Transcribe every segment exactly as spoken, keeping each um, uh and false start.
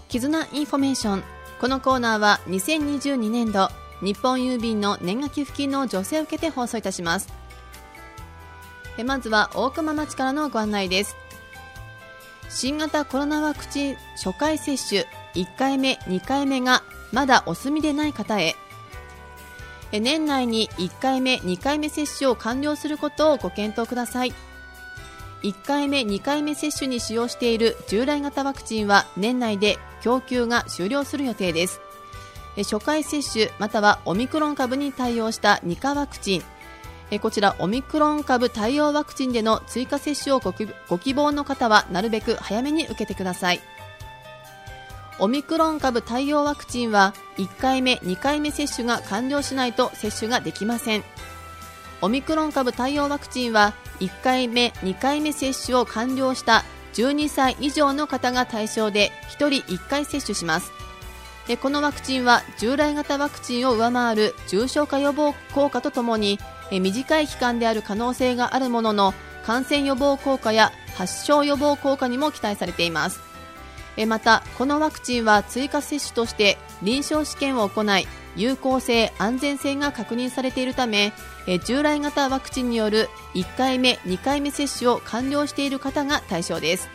絆インフォメーション。このコーナーはにせんにじゅうにねんど日本郵便の年賀寄付金の助成を受けて放送いたします。えまずは大熊町からのご案内です。新型コロナワクチン初回接種いっかいめにかいめがまだお済みでない方へ、え年内にいっかいめにかいめ接種を完了することをご検討ください。いっかいめにかいめ接種に使用している従来型ワクチンは年内で供給が終了する予定です。初回接種またはオミクロン株に対応したに価ワクチン、こちらオミクロン株対応ワクチンでの追加接種を ご, ご希望の方はなるべく早めに受けてください。オミクロン株対応ワクチンはいっかいめにかいめ接種が完了しないと接種ができません。オミクロン株対応ワクチンはいっかいめにかいめ接種を完了したじゅうにさい以上の方が対象でひとりいっかい接種します。でこのワクチンは従来型ワクチンを上回る重症化予防効果とともにえ短い期間である可能性があるものの感染予防効果や発症予防効果にも期待されています。えまたこのワクチンは追加接種として臨床試験を行い有効性安全性が確認されているためえ従来型ワクチンによるいっかいめにかいめ接種を完了している方が対象です。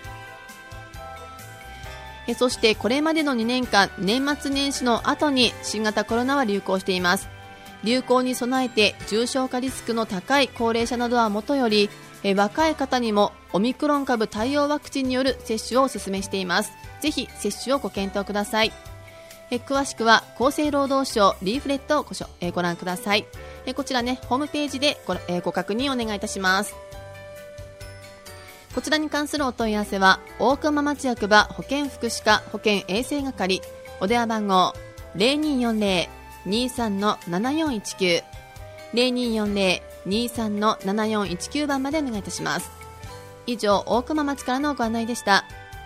えそしてこれまでのにねんかん年末年始の後に新型コロナは流行しています。流行に備えて重症化リスクの高い高齢者などはもとよりえ若い方にもオミクロン株対応ワクチンによる接種をお勧めしています。ぜひ接種をご検討ください。え詳しくは厚生労働省リーフレットを ご, えご覧ください。えこちらねホームページで ご,、えご確認お願いいたします。こちらに関するお問い合わせは大熊町役場保健福祉課保健衛生係お電話番号 ゼロにーよんゼロ にーさん ななよんいちきゅう ゼロにーよんゼロ にーさん ななよんいちきゅう 番までお願いいたします。以上大熊町からのご案内でした。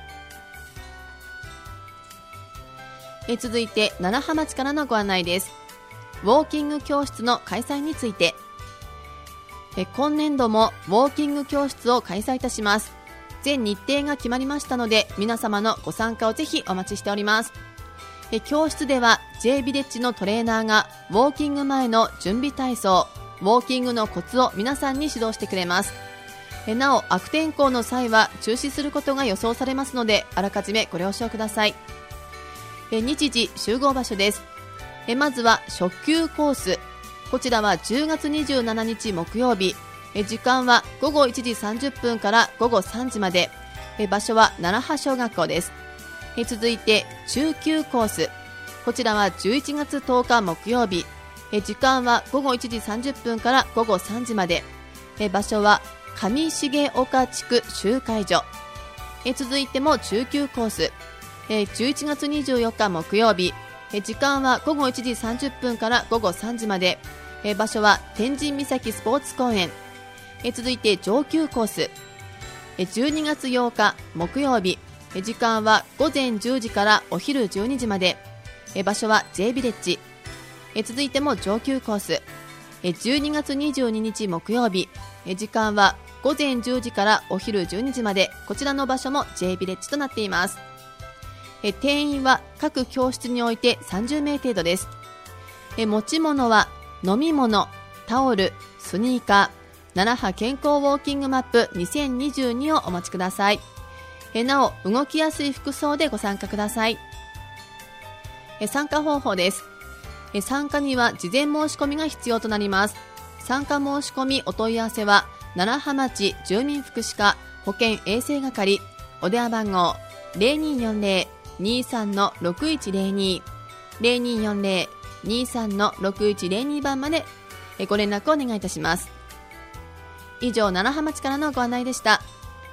え続いて楢葉町からのご案内です。ウォーキング教室の開催について、え今年度もウォーキング教室を開催いたします。全日程が決まりましたので皆様のご参加をぜひお待ちしております。え教室では J ビレッジのトレーナーがウォーキング前の準備体操ウォーキングのコツを皆さんに指導してくれます。えなお悪天候の際は中止することが予想されますのであらかじめご了承ください。え日時集合場所です。えまずは初級コース、こちらはじゅうがつにじゅうしちにち木曜日、え時間はごごいちじさんじゅっぷんからごごさんじまで、え場所は楢葉小学校です。え続いて中級コース、こちらはじゅういちがつとおか木曜日、え時間はごごいちじさんじゅっぷんからごごさんじまで、え場所は上重岡地区集会所。え続いても中級コース、えじゅういちがつにじゅうよっか木曜日、え時間はごごいちじさんじゅっぷんからごごさんじまで、え場所は天神岬スポーツ公園。え続いて上級コース、えじゅうにがつようか木曜日、え時間はごぜんじゅうじからお昼じゅうにじまで、え場所は J ビレッジ。え続いても上級コース、えじゅうにがつにじゅうににち木曜日、え時間はごぜんじゅうじからお昼じゅうにじまで、こちらの場所も J ビレッジとなっています。え定員は各教室においてさんじゅうめい程度です。え持ち物は飲み物、タオル、スニーカー、楢葉健康ウォーキングマップにせんにじゅうにをお持ちください。えなお動きやすい服装でご参加ください。え参加方法です。え参加には事前申し込みが必要となります。参加申し込みお問い合わせは楢葉町住民福祉課保健衛生係お電話番号 ゼロにーよんゼロ にーさん ろくいちゼロに ゼロにーよんゼロ にーさん ろくいちゼロに 番までご連絡をお願いいたします。以上楢葉町からのご案内でした。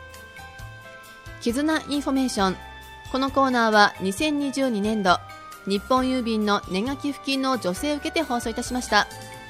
絆インフォメーション。このコーナーはにせんにじゅうにねんど日本郵便の年賀寄付金の助成を受けて放送いたしました。